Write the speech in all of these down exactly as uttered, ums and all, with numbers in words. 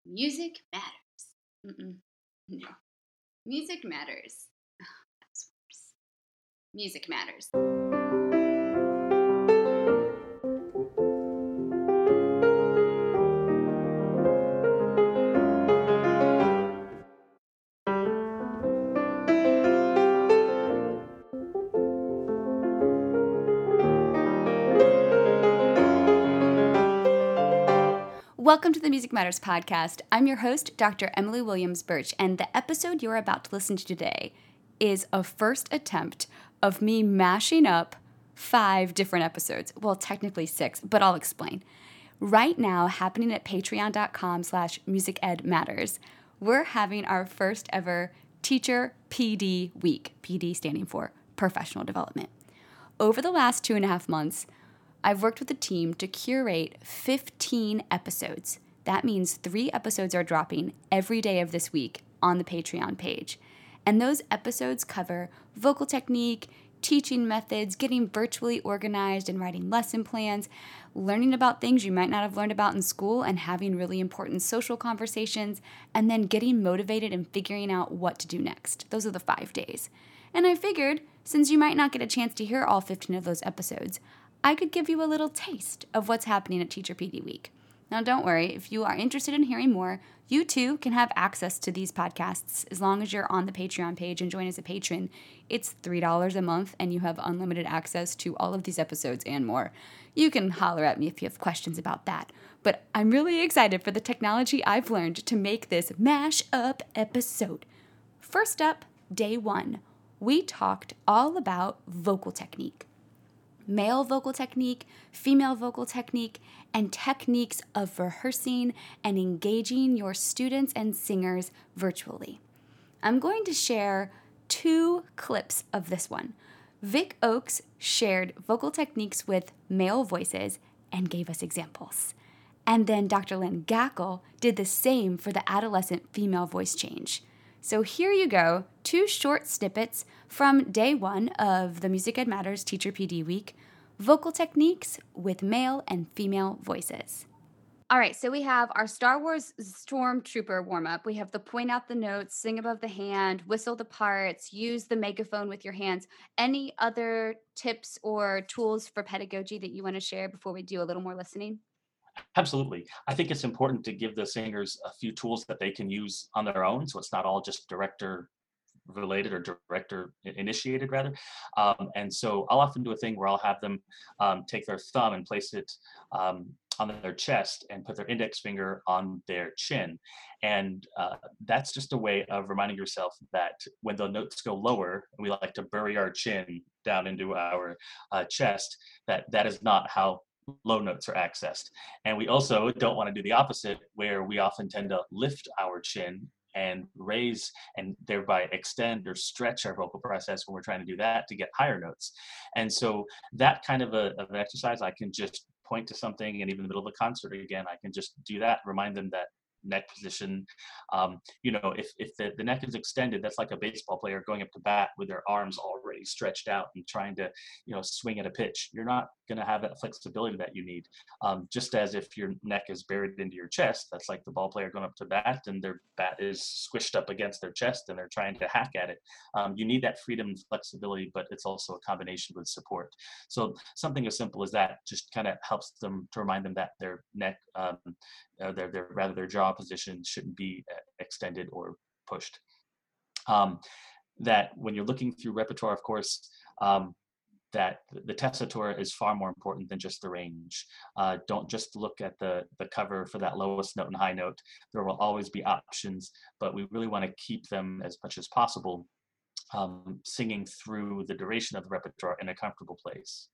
Music matters. Mm-mm. No. Music matters. That's worse. Music matters. Welcome to the Music Matters podcast. I'm your host, Doctor Emily Williams Birch, and the episode you're about to listen to today is a first attempt of me mashing up five different episodes. Well, technically six, but I'll explain. Right now, happening at patreon.com slash musicedmatters, we're having our first ever Teacher P D Week, P D standing for Professional Development. Over the last two and a half months, I've worked with a team to curate fifteen episodes. That means three episodes are dropping every day of this week on the Patreon page. And those episodes cover vocal technique, teaching methods, getting virtually organized and writing lesson plans, learning about things you might not have learned about in school and having really important social conversations, and then getting motivated and figuring out what to do next. Those are the five days. And I figured, since you might not get a chance to hear all fifteen of those episodes, I could give you a little taste of what's happening at Teacher P D Week. Now, don't worry, if you are interested in hearing more, you too can have access to these podcasts as long as you're on the Patreon page and join as a patron. It's three dollars a month, and you have unlimited access to all of these episodes and more. You can holler at me if you have questions about that. But I'm really excited for the technology I've learned to make this mash-up episode. First up, day one, we talked all about vocal technique. Male vocal technique, female vocal technique, and techniques of rehearsing and engaging your students and singers virtually. I'm going to share two clips of this one. Vic Oakes shared vocal techniques with male voices and gave us examples. And then Doctor Lynn Gackle did the same for the adolescent female voice change. So here you go, two short snippets from day one of the Music Ed Matters Teacher P D Week, vocal techniques with male and female voices. All right, so we have our Star Wars Stormtrooper warm-up. We have the point out the notes, sing above the hand, whistle the parts, use the megaphone with your hands. Any other tips or tools for pedagogy that you want to share before we do a little more listening? Absolutely. I think it's important to give the singers a few tools that they can use on their own, so it's not all just director related or director initiated rather. Um, and so I'll often do a thing where I'll have them um, take their thumb and place it um, on their chest and put their index finger on their chin. And uh, that's just a way of reminding yourself that when the notes go lower, we like to bury our chin down into our uh, chest, that that is not how low notes are accessed. And we also don't want to do the opposite, where we often tend to lift our chin and raise and thereby extend or stretch our vocal process when we're trying to do that to get higher notes. And so that kind of, a, of an exercise, I can just point to something, and even in the middle of a concert again, I can just do that, remind them that neck position. Um, you know, if, if the, the neck is extended, that's like a baseball player going up to bat with their arms already stretched out and trying to, you know, swing at a pitch. You're not going to have that flexibility that you need. Um, just as if your neck is buried into your chest, that's like the ball player going up to bat and their bat is squished up against their chest and they're trying to hack at it. Um, you need that freedom and flexibility, but it's also a combination with support. So something as simple as that just kind of helps them to remind them that their neck, um, uh, their, their rather their jaw position shouldn't be uh, extended or pushed. Um, that when you're looking through repertoire, of course, um, that the tessitura is far more important than just the range. Uh, don't just look at the, the cover for that lowest note and high note. There will always be options, but we really want to keep them as much as possible um, singing through the duration of the repertoire in a comfortable place.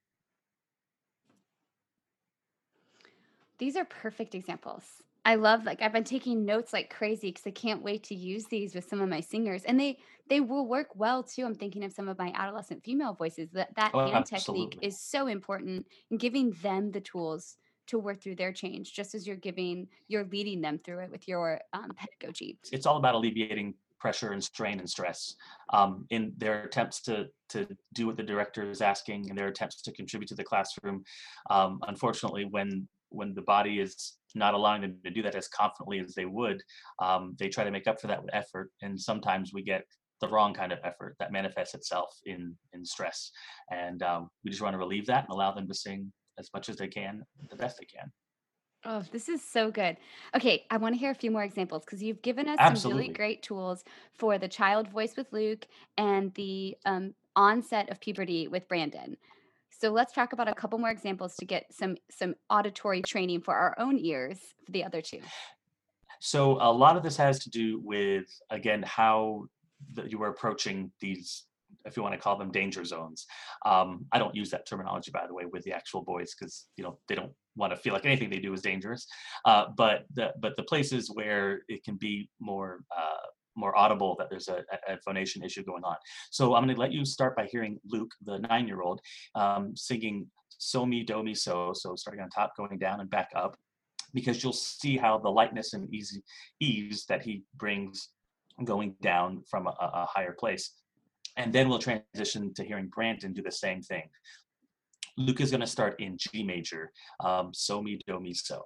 These are perfect examples. I love, like, I've been taking notes like crazy because I can't wait to use these with some of my singers, and they they will work well too. I'm thinking of some of my adolescent female voices. That that Oh, hand technique absolutely. is so important in giving them the tools to work through their change, just as you're giving you're leading them through it with your um, pedagogy. It's all about alleviating pressure and strain and stress um, in their attempts to to do what the director is asking, in their attempts to contribute to the classroom. Um, unfortunately, when when the body is not allowing them to do that as confidently as they would, um, they try to make up for that with effort. And sometimes we get the wrong kind of effort that manifests itself in in stress. And um, we just want to relieve that and allow them to sing as much as they can, the best they can. Oh, this is so good. Okay, I want to hear a few more examples because you've given us some really Absolutely. great tools for the child voice with Luke and the um, onset of puberty with Brandon. So let's talk about a couple more examples to get some some auditory training for our own ears for the other two. So a lot of this has to do with, again, how the, you were approaching these, if you want to call them danger zones. Um, I don't use that terminology, by the way, with the actual boys because you know they don't want to feel like anything they do is dangerous. Uh, but the but the places where it can be more uh, more audible that there's a, a phonation issue going on. So I'm going to let you start by hearing Luke, the nine-year-old, um, singing "So Mi Do Mi So," so starting on top, going down and back up, because you'll see how the lightness and easy ease that he brings going down from a, a higher place. And then we'll transition to hearing Brandon do the same thing. Luke is going to start in G major, um, so mi do mi so.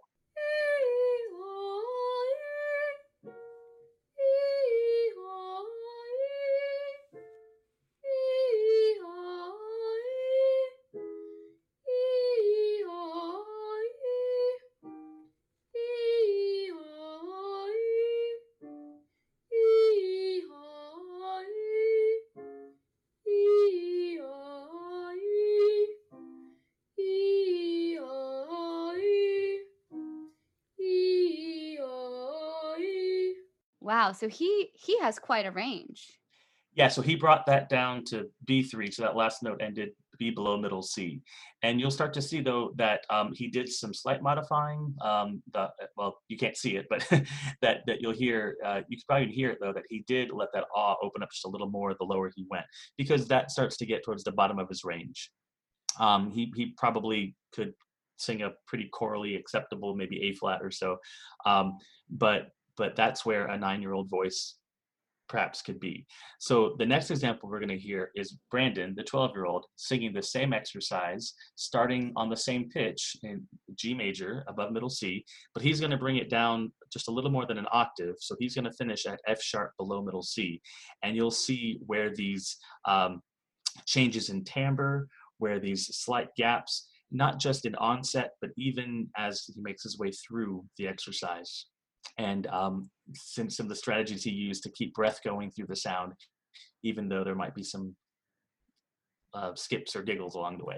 Wow, so he he has quite a range. Yeah, so he brought that down to B three, so that last note ended B below middle C. And you'll start to see though that um, he did some slight modifying. Um, the well, you can't see it, but that that you'll hear. Uh, you can probably hear it though that he did let that ah open up just a little more the lower he went, because that starts to get towards the bottom of his range. Um, he he probably could sing a pretty chorally acceptable, maybe A flat or so, um, but but that's where a nine year old voice perhaps could be. So the next example we're going to hear is Brandon, the twelve year old, singing the same exercise, starting on the same pitch in G major above middle C, but he's going to bring it down just a little more than an octave. So he's going to finish at F sharp below middle C. And you'll see where these um, changes in timbre, where these slight gaps, not just in onset, but even as he makes his way through the exercise. And um, since some of the strategies he used to keep breath going through the sound, even though there might be some uh, skips or giggles along the way.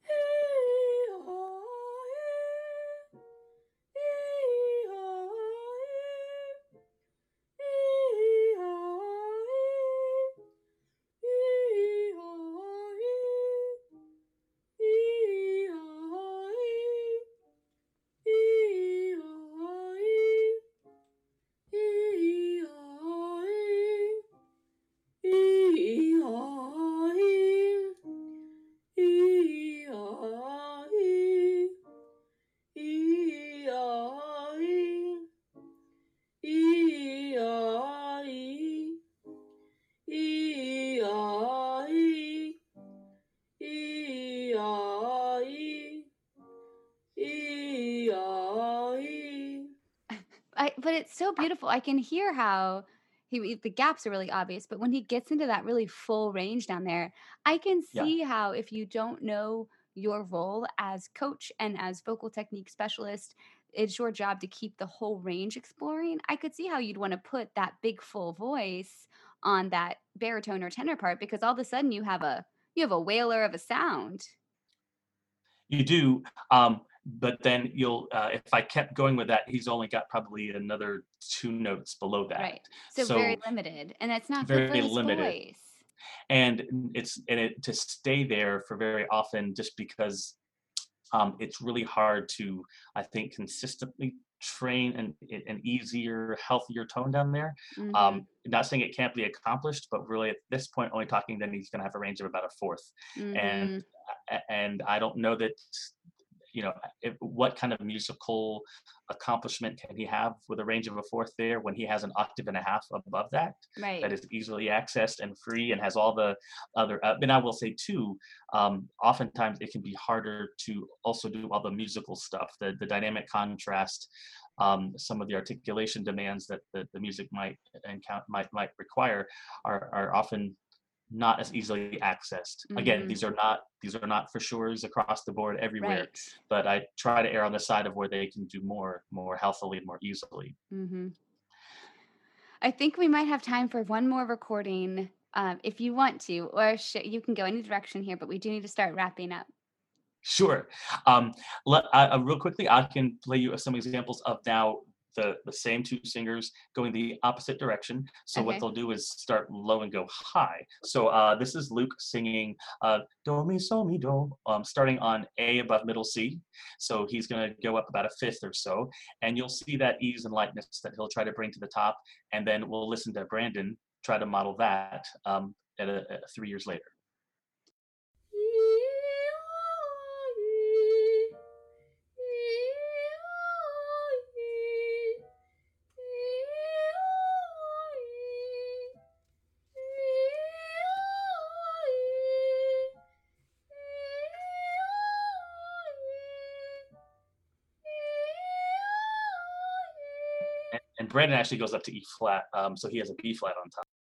I but it's so beautiful. I can hear how he the gaps are really obvious, but when he gets into that really full range down there, I can Yeah. see how if you don't know your role as coach and as vocal technique specialist, it's your job to keep the whole range exploring. I could see how you'd want to put that big full voice on that baritone or tenor part because all of a sudden you have a you have a whaler of a sound. You do, um, but then you'll, uh, if I kept going with that, he's only got probably another two notes below that. Right. So very So limited. And that's not good for very his limited. voice. And it's and it to stay there for very often just because um, it's really hard to, I think, consistently train an, an easier, healthier tone down there. Um, Mhm. not saying it can't be accomplished, but really at this point, only talking then he's going to have a range of about a fourth. And Mhm. and I don't know that you know if, what kind of musical accomplishment can he have with a range of a fourth there when he has an octave and a half above that Right. that is easily accessed and free and has all the other uh, and I will say too, um, oftentimes it can be harder to also do all the musical stuff, the the dynamic contrast, um, some of the articulation demands that the, the music might encounter might might require are are often not as easily accessed. Again, Mm-hmm. these are not these are not for sures across the board everywhere, Right. but I try to err on the side of where they can do more more healthily and more easily. Mm-hmm. I think we might have time for one more recording, um, if you want to, or sh- you can go any direction here, but we do need to start wrapping up. Sure. Um, let, uh, uh, real quickly, I can play you some examples of now the, the same two singers going the opposite direction. So what Okay. they'll do is start low and go high. So uh, this is Luke singing uh, Do, Mi, So, Mi, Do, um, starting on A above middle C. So he's going to go up about a fifth or so. And you'll see that ease and lightness that he'll try to bring to the top. And then we'll listen to Brandon try to model that um, at a, a three years later. And, and Brandon actually goes up to E flat, um, so he has a B flat on top.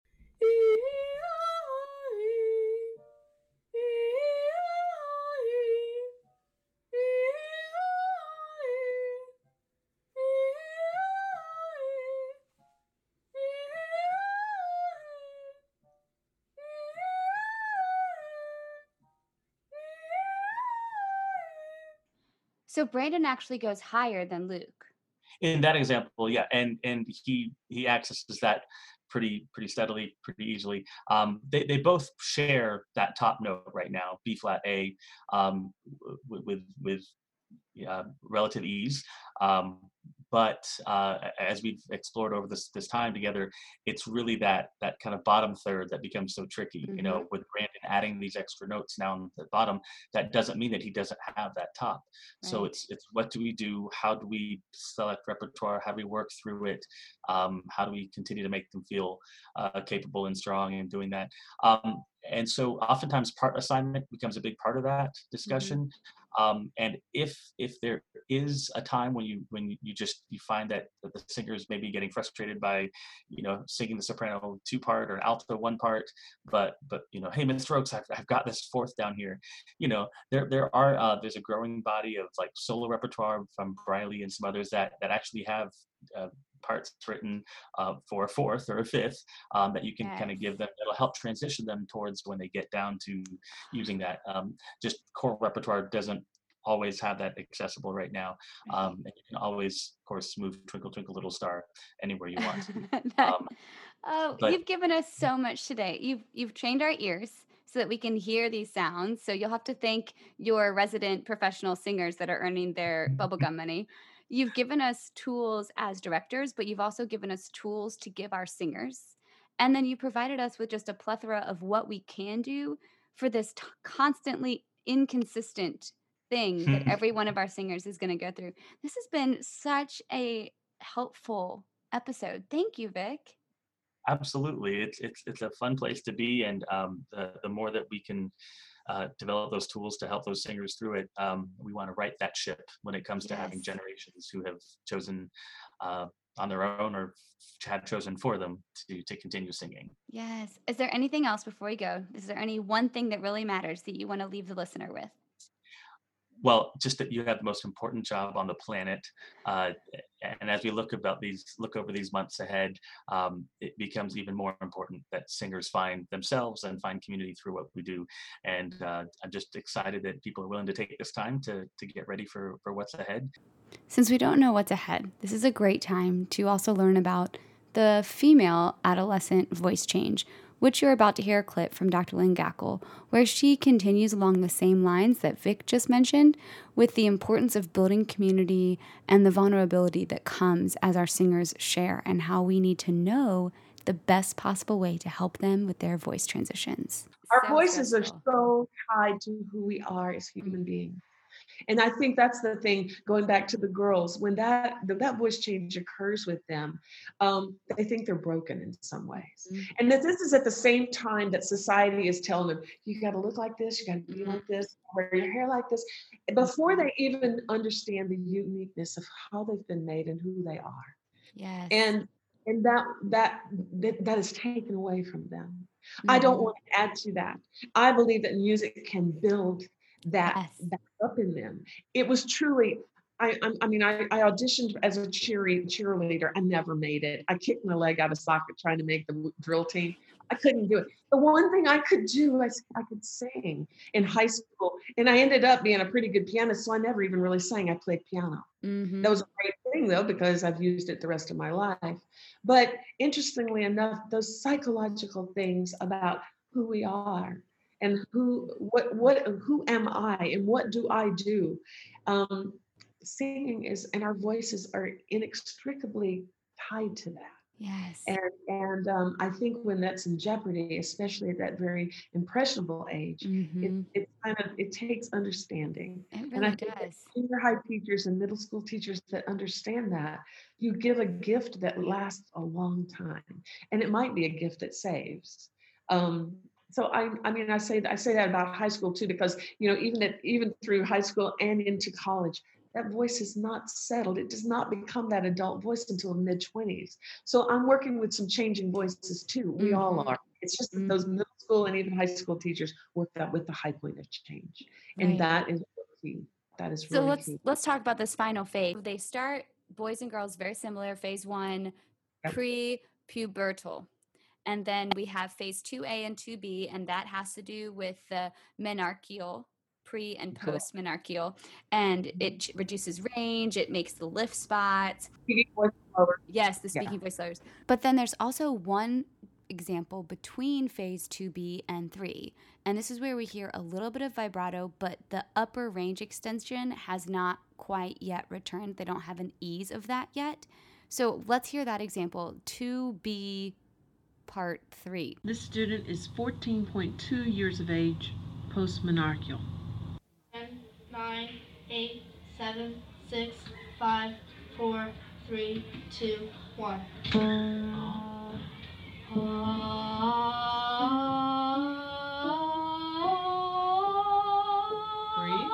So Brandon actually goes higher than Luke. In that example, yeah, and and he he accesses that pretty pretty steadily, pretty easily. Um, they they both share that top note right now, B flat A, um, with with, with uh, relative ease. Um, but uh, as we've explored over this this time together, it's really that that kind of bottom third that becomes so tricky. You Mm-hmm. know, with Brandon adding these extra notes now on the bottom, that doesn't mean that he doesn't have that top. So Right. it's it's what do we do? How do we select repertoire? How do we work through it? Um, how do we continue to make them feel uh, capable and strong in doing that? Um, and so oftentimes part assignment becomes a big part of that Mm-hmm. discussion. Um, and if if there is a time when you when you just you find that, that the singer is maybe getting frustrated by, you know, singing the soprano two part or alto one part, but but you know, hey, Mister Oakes, I've, I've got this fourth down here. You know, there there are uh, there's a growing body of like solo repertoire from Briley and some others that that actually have uh, parts written uh, for a fourth or a fifth um, that you can kind Yes. of give them. That'll help transition them towards when they get down to using that. Um, just core repertoire doesn't always have that accessible right now. Right. Um, and you can always, of course, move Twinkle Twinkle Little Star anywhere you want to. That- Um, oh, but you've given us so much today. You've you've trained our ears so that we can hear these sounds. So you'll have to thank your resident professional singers that are earning their bubblegum money. You've given us tools as directors, but you've also given us tools to give our singers. And then you provided us with just a plethora of what we can do for this t- constantly inconsistent thing that every one of our singers is going to go through. This has been such a helpful episode. Thank you, Vic. absolutely, it's it's it's a fun place to be, and um, the the more that we can uh, develop those tools to help those singers through it, um, we want to right that ship when it comes to having Yes. generations who have chosen uh, on their own or had chosen for them to to continue singing. Yes. Is there anything else before we go? Is there any one thing that really matters that you want to leave the listener with? Well, just that you have the most important job on the planet, uh, and as we look about these, look over these months ahead, um, it becomes even more important that singers find themselves and find community through what we do. And uh, I'm just excited that people are willing to take this time to to get ready for for what's ahead. Since we don't know what's ahead, this is a great time to also learn about the female adolescent voice change, which you're about to hear a clip from Doctor Lynn Gackel, where she continues along the same lines that Vic just mentioned, with the importance of building community and the vulnerability that comes as our singers share, and how we need to know the best possible way to help them with their voice transitions. Our So voices are stressful. so tied to who we are as human beings. And I think that's the thing, going back to the girls, when that that voice change occurs with them, um, they think they're broken in some ways. Mhm. And that this is at the same time that society is telling them, you got to look like this, you got to be like this, wear your hair like this, before they even understand the uniqueness of how they've been made and who they are. Yes. And and that that that, that is taken away from them. I don't Mhm. want to add to that. I believe that music can build that Yes. back up in them. It was truly, I, I, I mean, I, I auditioned as a cheery, cheerleader. I never made it. I kicked my leg out of socket trying to make the w- drill team. I couldn't do it. The one thing I could do, I, s- I could sing in high school. And I ended up being a pretty good pianist, so I never even really sang. I played piano. Mhm. That was a great thing though, because I've used it the rest of my life. But interestingly enough, those psychological things about who we are and who, what, what, who am I and what do I do? Um, Singing is, and our voices are inextricably tied to that. Yes. And and um, I think when that's in jeopardy, especially at that very impressionable age, it Mhm. it kind of it takes understanding. It And I really think that does. junior high teachers and middle school teachers that understand that, you give a gift that lasts a long time, and it might be a gift that saves. Um, so I, I mean, I say I say that about high school too, because you know, even at even through high school and into college, that voice is not settled. It does not become that adult voice until mid twenties. So I'm working with some changing voices too. We all Mhm. are. It's just that those Mhm. middle school and even high school teachers work that with the high point of change. And Right. that is key. That is So really let's key. let's talk about this final phase. They start boys and girls very similar. Phase one, Yep. pre-pubertal. And then we have phase two A and two B, and that has to do with the menarcheal, pre and Correct. post menarcheal. And it ch- reduces range, it makes the lift spots. Speaking voice lower. Yes, the Yeah. speaking voice lowers. But then there's also one example between phase two B and three. And this is where we hear a little bit of vibrato, but the upper range extension has not quite yet returned. They don't have an ease of that yet. So let's hear that example. two B part three. This student is fourteen point two years of age, post-menarcheal. ten, nine, eight, seven, six, five, four, three, two, one. Breathe.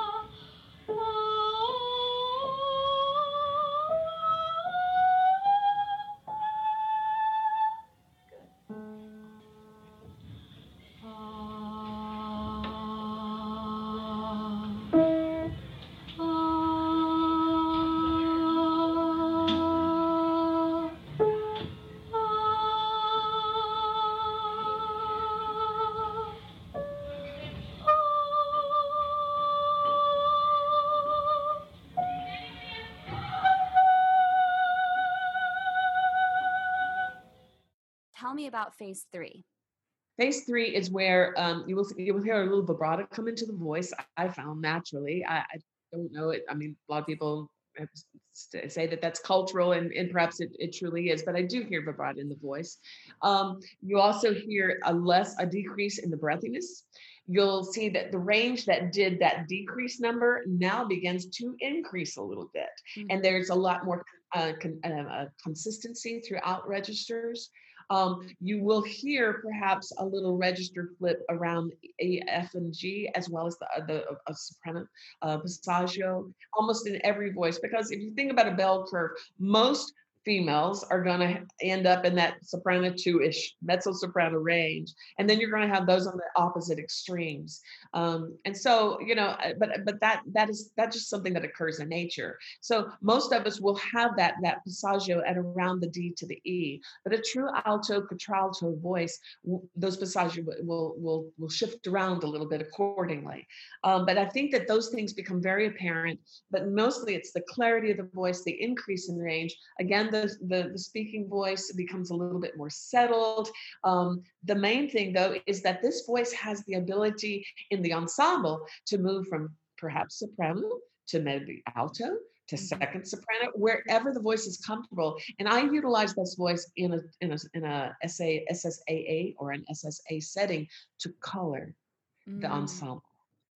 Tell me about phase three. Phase three is where um, you will you will hear a little vibrato come into the voice. I, I found naturally. I, I don't know it. I mean, a lot of people have s- say that that's cultural, and, and perhaps it, it truly is. But I do hear vibrato in the voice. Um, you also hear a less a decrease in the breathiness. You'll see that the range that did that decrease number now begins to increase a little bit, and there's a lot more uh, con, uh, uh, consistency throughout registers. Um, you will hear perhaps a little register flip around A, F, and G, as well as the, uh, the uh, soprano uh, passaggio, almost in every voice. Because if you think about a bell curve, most females are going to end up in that soprano two-ish, mezzo soprano range, and then you're going to have those on the opposite extremes. Um, and so, you know, uh, but but that that is that's just something that occurs in nature. So most of us will have that that passaggio at around the D to the E. But a true alto contralto voice, those passages will will will shift around a little bit accordingly. Um, but I think that those things become very apparent. But mostly, it's the clarity of the voice, the increase in range. Again, the the, the speaking voice becomes a little bit more settled. Um, the main thing, though, is that this voice has the ability in the ensemble to move from perhaps soprano to maybe alto to Mhm. second soprano, wherever the voice is comfortable. And I utilize this voice in a in a in a S A, S S A A or an S S A setting to color the Mm. ensemble.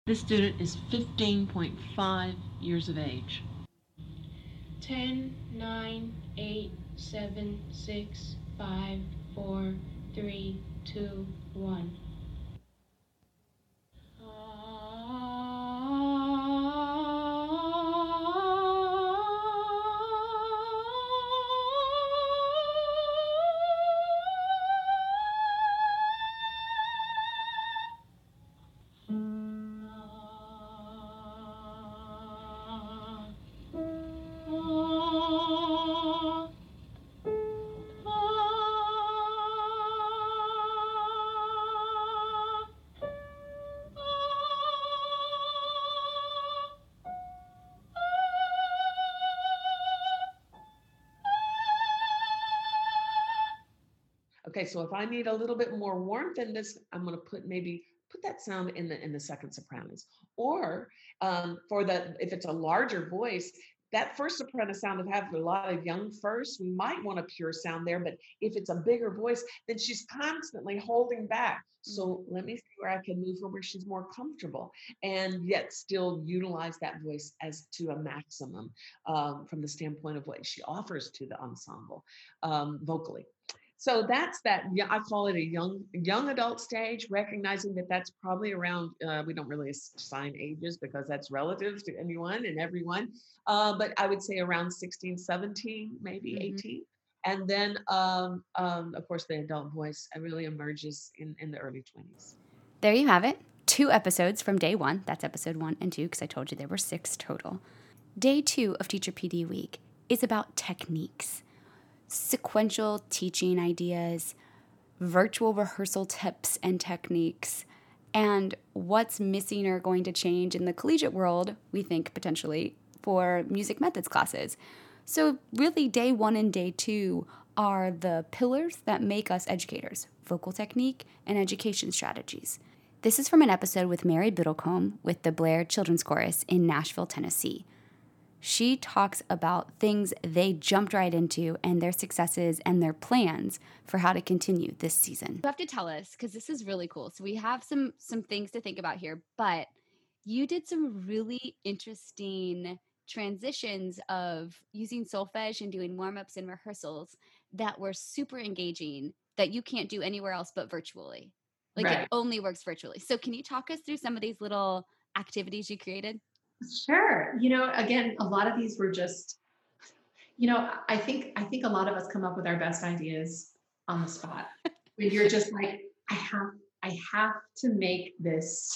This student is fifteen point five years of age. ten, nine, eight, seven, six, five, four, three, two, one. Okay, so if I need a little bit more warmth in this, I'm going to put maybe put that sound in the in the second sopranos. Or um, for the if it's a larger voice, that first soprano sound of having a lot of young first, we might want a pure sound there. But if it's a bigger voice, then she's constantly holding back. So let me see where I can move her where she's more comfortable and yet still utilize that voice as to a maximum um, from the standpoint of what she offers to the ensemble um, vocally. So that's that. Yeah, I call it a young young adult stage, recognizing that that's probably around. Uh, we don't really assign ages because that's relative to anyone and everyone. Uh, but I would say around sixteen, seventeen, maybe Mhm. eighteen. And then, um, um, of course, the adult voice really emerges in, in the early twenties. There you have it. Two episodes from day one. That's episode one and two, because I told you there were six total. Day two of Teacher P D Week is about techniques, sequential teaching ideas, virtual rehearsal tips and techniques, and what's missing or going to change in the collegiate world, we think potentially, for music methods classes. So really, day one and day two are the pillars that make us educators: vocal technique and education strategies. This is from an episode with Mary Biddlecombe with the Blair Children's Chorus in Nashville, Tennessee. She talks about things they jumped right into and their successes and their plans for how to continue this season. You have to tell us, because this is really cool. So we have some some things to think about here, but you did some really interesting transitions of using solfege and doing warm-ups and rehearsals that were super engaging that you can't do anywhere else but virtually. Like Right. it only works virtually. So can you talk us through some of these little activities you created? Sure. You know, again, a lot of these were just, you know, I think I think a lot of us come up with our best ideas on the spot. When you're just like, I have I have to make this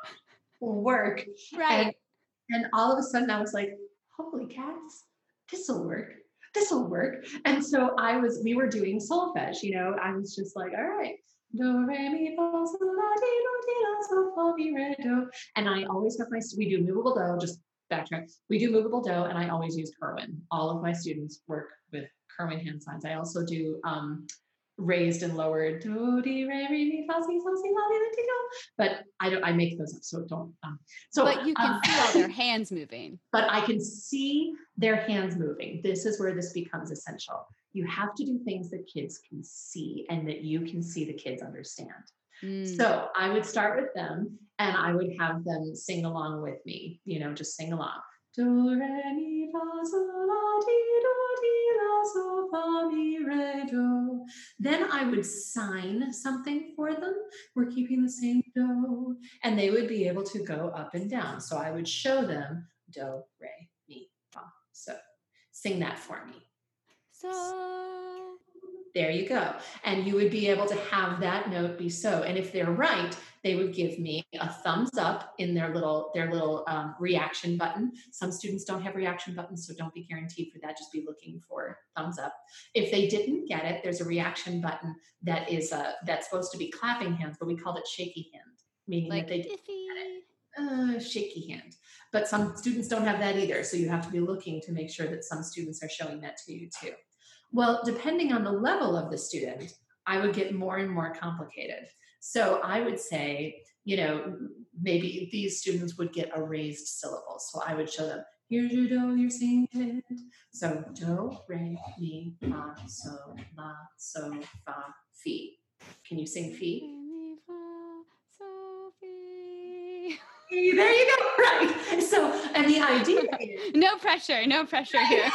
work. Right. And, and all of a sudden I was like, holy cats, this'll work. This'll work. And so I was, we were doing solfege, you know, I was just like, all right. Do, re, mi, fa, sol, la, ti, do, ti, la, sol, fa, mi, re, do. And I always have my, we do movable do, just backtrack. We do movable do, and I always use Kerwin. All of my students work with Kerwin hand signs. I also do um, raised and lowered do, di, re, re, mi, fa, si, sol, si, la, di, do, ti, do. But I don't, I make those up, so don't. Um, so, But you can um, see all their hands moving. but I can see their hands moving. This is where this becomes essential. You have to do things that kids can see and that you can see the kids understand. Mm. So I would start with them and I would have them sing along with me, you know, just sing along. Do, re, mi, fa, sol, la, ti, do, ti, la, sol, fa, mi, re, do. Then I would sign something for them. We're keeping the same do. And they would be able to go up and down. So I would show them do, re, mi, fa. So sing that for me. So There you go. And you would be able to have that note be so. And if they're right, they would give me a thumbs up in their little their little um, reaction button. Some students don't have reaction buttons, so don't be guaranteed for that. Just be looking for thumbs up. If they didn't get it, there's a reaction button that is uh, that's supposed to be clapping hands, but we called it shaky hand, meaning like that they iffy. uh, shaky hand. But some students don't have that either, so you have to be looking to make sure that some students are showing that to you too. Well, depending on the level of the student, I would get more and more complicated. So I would say, you know, maybe these students would get a raised syllable. So I would show them, here's your do, you're singing it. So do, re, mi, fa, sol, la, so, fa, fi. Can you sing fi? Mi, fa, so, fi. There you go. Right. So, and the idea is, no pressure, no pressure here.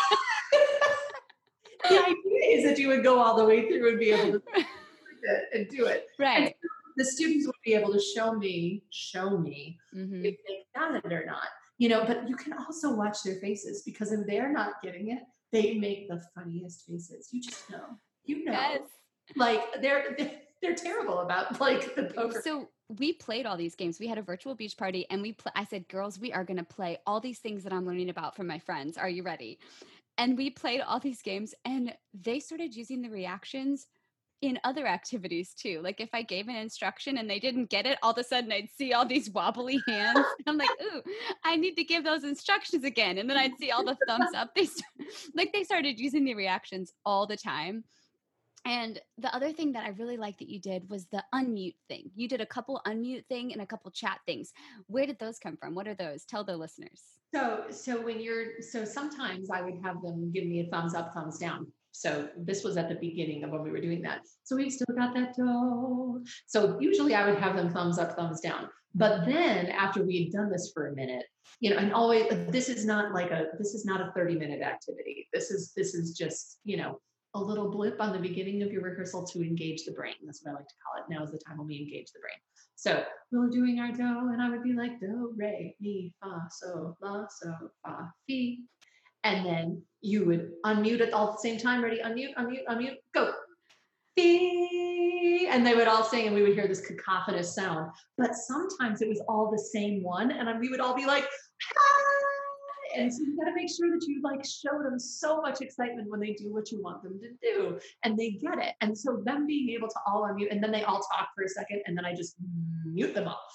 the idea is that you would go all the way through and be able to it and do it. Right. And so the students would be able to show me, show me Mm-hmm. if they got it or not. You know, but you can also watch their faces, because if they're not getting it, they make the funniest faces. You just know. You know. Yes. Like they're they're terrible about like the poker. So we played all these games. We had a virtual beach party, and we pl- I said, girls, we are going to play all these things that I'm learning about from my friends. Are you ready? And we played all these games, and they started using the reactions in other activities too. Like if I gave an instruction and they didn't get it, all of a sudden I'd see all these wobbly hands. I'm like, ooh, I need to give those instructions again. And then I'd see all the thumbs up. They st- like they started using the reactions all the time. And the other thing that I really liked that you did was the unmute thing. You did a couple unmute thing and a couple chat things. Where did those come from? What are those? Tell the listeners. So so when you're so sometimes I would have them give me a thumbs up, thumbs down. So this was at the beginning of when we were doing that. So we've still got that dough. So usually I would have them thumbs up, thumbs down. But then after we had done this for a minute, you know, and always, this is not like a, this is not a thirty minute activity. This is, this is just, you know, a little blip on the beginning of your rehearsal to engage the brain. That's what I like to call it. Now is the time when we engage the brain. So we were doing our dough, and I would be like, do, re, mi, fa, so, la, so, fa, fi. And then you would unmute it all at the same time. Ready? Unmute, unmute, unmute, go. Fi. And they would all sing, and we would hear this cacophonous sound. But sometimes it was all the same one, and we would all be like, hi. And so you got to make sure that you like show them so much excitement when they do what you want them to do, and they get it. And so them being able to all unmute, and then they all talk for a second, and then I just mute them all.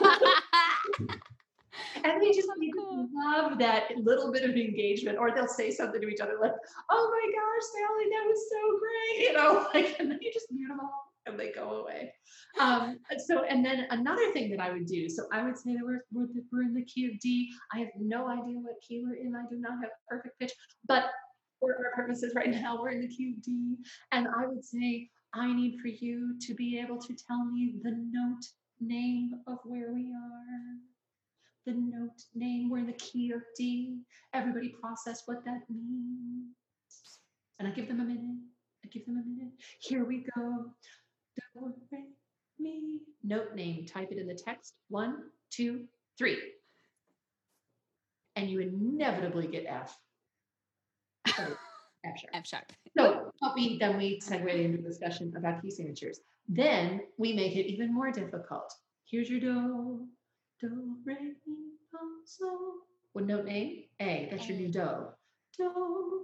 And they just, So they just cool. love that little bit of engagement, or they'll say something to each other like, oh my gosh, Sally, that was so great, you know, like, and then you just mute them all and they go away. Um, and so, and then another thing that I would do, so I would say that we're, we're, we're in the key of D. I have no idea what key we're in. I do not have perfect pitch, but for our purposes right now, we're in the key of D. And I would say, I need for you to be able to tell me the note name of where we are. The note name, we're in the key of D. Everybody process what that means. And I give them a minute. I give them a minute. Here we go. Do, re, mi. Note name, type it in the text. One, two, three. And you inevitably get F. So, F sharp. F sharp. So puppy, then we segue into discussion about key signatures. Then we make it even more difficult. Here's your do. Do, re, mi, fa, sol. What note name? A. That's your new do. Do.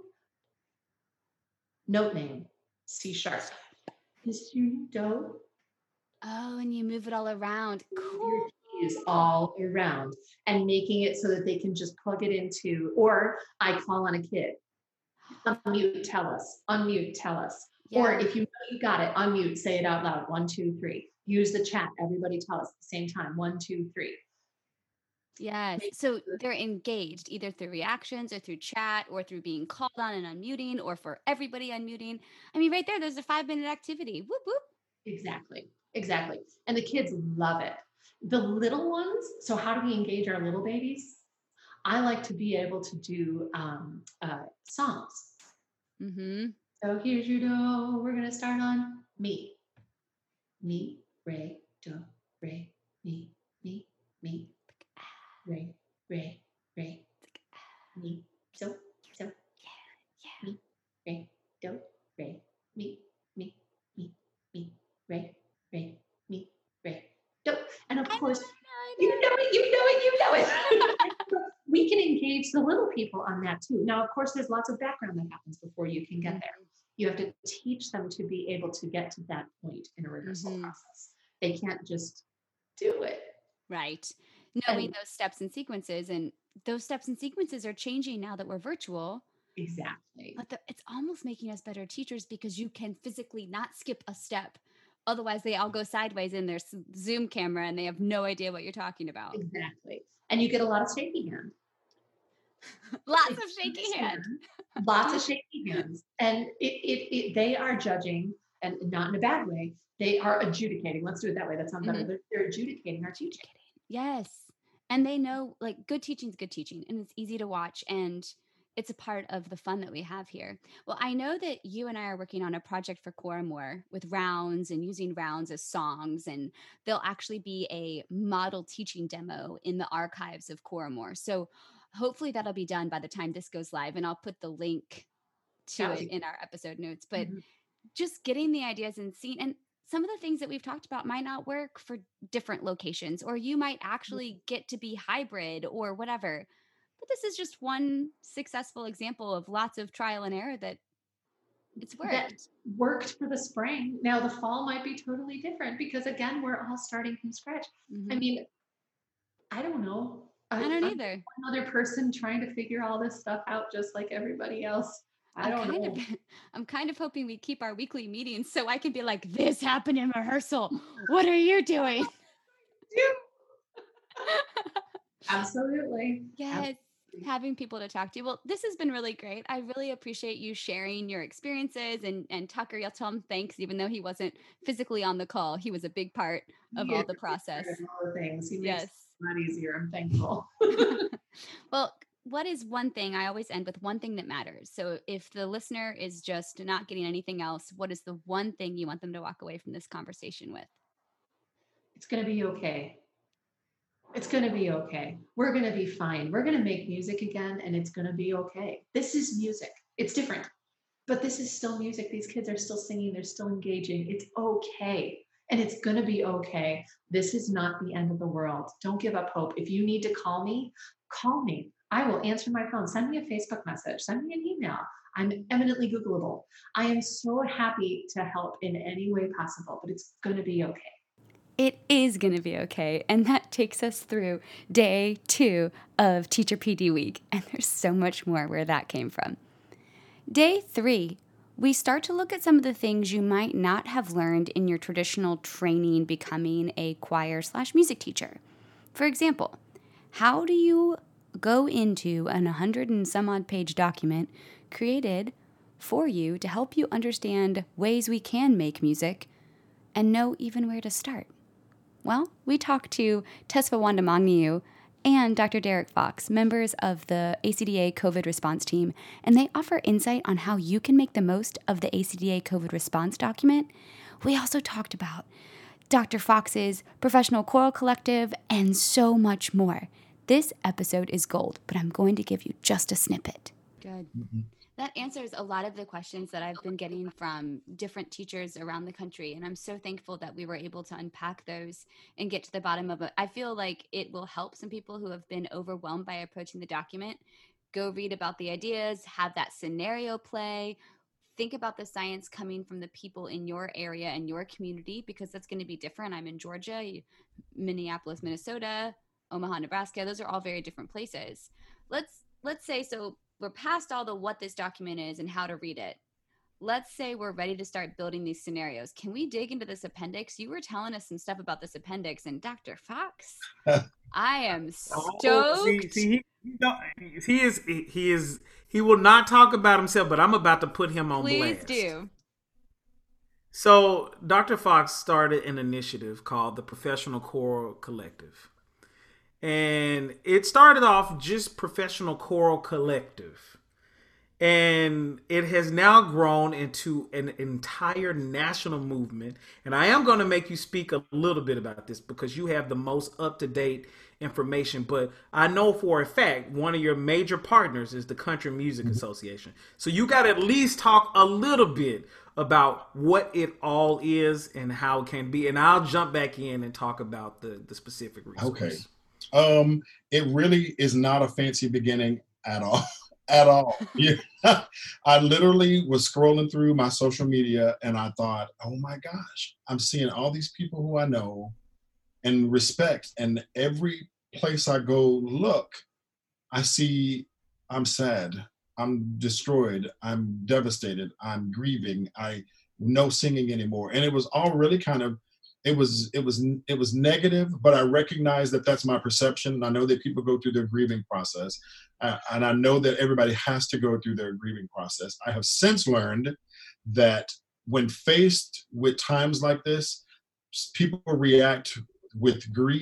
Note name. C sharp. This is your new do. Oh, and you move it all around. Cool. Your keys all around, and making it so that they can just plug it into, or I call on a kid. Unmute, tell us. Unmute, tell us. Yeah. Or if you know you got it, unmute, say it out loud. One, two, three. Use the chat. Everybody tell us at the same time. One, two, three. Yes. So they're engaged either through reactions or through chat or through being called on and unmuting, or for everybody unmuting. I mean, right there, there's a five minute activity. Whoop, whoop. Exactly. Exactly. And the kids love it. The little ones. So how do we engage our little babies? I like to be able to do um, uh, songs. Mm-hmm. So here's your do. We're going to start on me. Me, re, do, re, mi, mi, mi. Re, re, re, mi, so, so, Yeah. mi, re, do, re, mi, mi, mi, mi, re, re, mi, re, do. And of course, you know it, you know it, you know it. We can engage the little people on that too. Now, of course, there's lots of background that happens before you can get there. You have to teach them to be able to get to that point in a rehearsal Mhm. process. They can't just do it. Right. Knowing And- those steps and sequences, and those steps and sequences are changing now that we're virtual. Exactly. But the, it's almost making us better teachers because you can physically not skip a step. Otherwise, they all go sideways in their s- Zoom camera and they have no idea what you're talking about. Exactly. And you get a lot of shaky hand. Lots of shaky hand. Lots of shaky hands. And it, it, it, they are judging, and not in a bad way. They are adjudicating. Let's do it that way. That sounds better. Mhm. They're, they're adjudicating our teaching. Yes. And they know, like, good teaching is good teaching, and it's easy to watch, and it's a part of the fun that we have here. Well, I know that you and I are working on a project for Coramore with rounds and using rounds as songs, and there'll actually be a model teaching demo in the archives of Coramore. So hopefully that'll be done by the time this goes live, and I'll put the link to That would it be- in our episode notes. But Mhm. just getting the ideas and seeing, and some of the things that we've talked about might not work for different locations, or you might actually get to be hybrid or whatever. But this is just one successful example of lots of trial and error that it's worked. That worked for the spring. Now the fall might be totally different because again, we're all starting from scratch. Mhm. I mean, I don't know. I don't I'm either. Another person trying to figure all this stuff out just like everybody else. I I'm don't kind know. of I'm kind of hoping we keep our weekly meetings so I can be like, this happened in rehearsal. What are you doing? Absolutely. Yes. Having people to talk to. Well, this has been really great. I really appreciate you sharing your experiences, and and Tucker, you'll tell him thanks, even though he wasn't physically on the call. He was a big part of He all is the a big part process. of all the things. He makes Yes. it a lot easier. I'm thankful. Well, what is one thing? I always end with one thing that matters. So if the listener is just not getting anything else, what is the one thing you want them to walk away from this conversation with? It's going to be okay. It's going to be okay. We're going to be fine. We're going to make music again, and it's going to be okay. This is music. It's different, but this is still music. These kids are still singing. They're still engaging. It's okay. And it's going to be okay. This is not the end of the world. Don't give up hope. If you need to call me, call me. I will answer my phone. Send me a Facebook message. Send me an email. I'm eminently Googleable. I am so happy to help in any way possible, but it's going to be okay. It is going to be okay. And that takes us through day two of Teacher P D Week. And there's so much more where that came from. Day three, we start to look at some of the things you might not have learned in your traditional training becoming a choir slash music teacher. For example, how do you go into an one hundred and some odd page document created for you to help you understand ways we can make music and know even where to start? Well, we talked to Tesfa Wandamagniu and Doctor Derek Fox, members of the A C D A COVID response team, and they offer insight on how you can make the most of the A C D A COVID response document. We also talked about Doctor Fox's professional choral collective and so much more. This episode is gold, but I'm going to give you just a snippet. Good. Mm-hmm. That answers a lot of the questions that I've been getting from different teachers around the country. And I'm so thankful that we were able to unpack those and get to the bottom of it. I feel like it will help some people who have been overwhelmed by approaching the document. Go read about the ideas, have that scenario play, think about the science coming from the people in your area and your community, because that's going to be different. I'm in Georgia, Minneapolis, Minnesota, Omaha, Nebraska. Those are all very different places. Let's let's say, so we're past all the what this document is and how to read it. Let's say we're ready to start building these scenarios. Can we dig into this appendix? You were telling us some stuff about this appendix, and Doctor Fox, I am stoked. Oh, see, see, he, he, he is he is he will not talk about himself, but I'm about to put him on Please blast. do. So Doctor Fox started an initiative called the Professional Choral Collective. And it started off just Professional Choral Collective. And it has now grown into an entire national movement. And I am going to make you speak a little bit about this because you have the most up-to-date information. But I know for a fact one of your major partners is the Country Music Association. So you got to at least talk a little bit about what it all is and how it can be. And I'll jump back in and talk about the, the specific resources. Okay. Um, it really is not a fancy beginning at all, at all. Yeah. I literally was scrolling through my social media and I thought, oh my gosh, I'm seeing all these people who I know and respect. And every place I go look, I see I'm sad, I'm destroyed, I'm devastated, I'm grieving, I no singing anymore. And it was all really kind of It was it was it was negative, but I recognize that that's my perception. I know that people go through their grieving process, uh, and I know that everybody has to go through their grieving process. I have since learned that when faced with times like this, people react with grief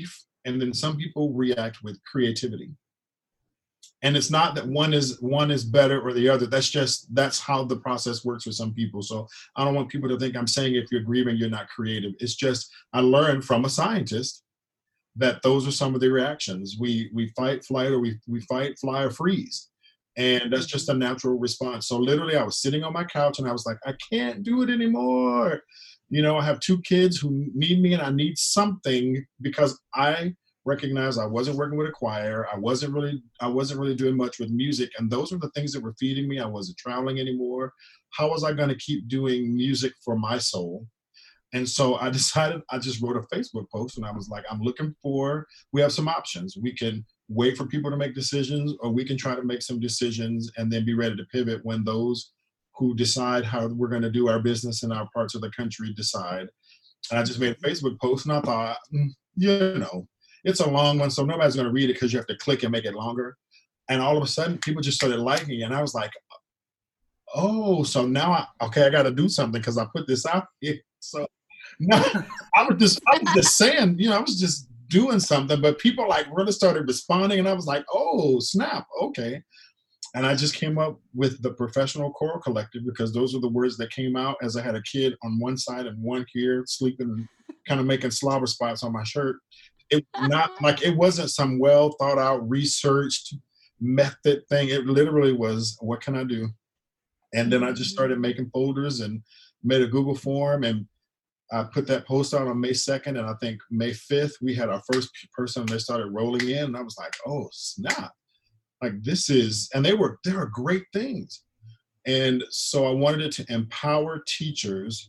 and then some people react with creativity. And it's not that one is one is better or the other. That's just that's how the process works for some people. So I don't want people to think I'm saying if you're grieving, you're not creative. It's just I learned from a scientist that those are some of the reactions. We we fight, flight, or we we fight, fly, or freeze. And that's just a natural response. So literally I was sitting on my couch and I was like, I can't do it anymore. You know, I have two kids who need me and I need something because I recognize I wasn't working with a choir. I wasn't really, I wasn't really doing much with music. And those were the things that were feeding me. I wasn't traveling anymore. How was I going to keep doing music for my soul? And so I decided, I just wrote a Facebook post and I was like, I'm looking for, we have some options. We can wait for people to make decisions, or we can try to make some decisions and then be ready to pivot when those who decide how we're going to do our business in our parts of the country decide. And I just made a Facebook post and I thought, mm, you know, it's a long one, so nobody's going to read it because you have to click and make it longer. And all of a sudden, people just started liking it. And I was like, oh, so now, I, okay, I got to do something because I put this out here. So now I was just, I was just saying, you know, I was just doing something, but people like really started responding. And I was like, oh, snap, okay. And I just came up with the Professional Choral Collective because those are the words that came out as I had a kid on one side and one here sleeping and kind of making slobber spots on my shirt. It not like it wasn't some well thought out, researched method thing. It literally was, what can I do? And then I just started making folders and made a Google form, and I put that post out on May second, and I think May fifth, we had our first person, they started rolling in, and I was like, oh, snap. Like this is, and they were, they were great things. And so I wanted it to empower teachers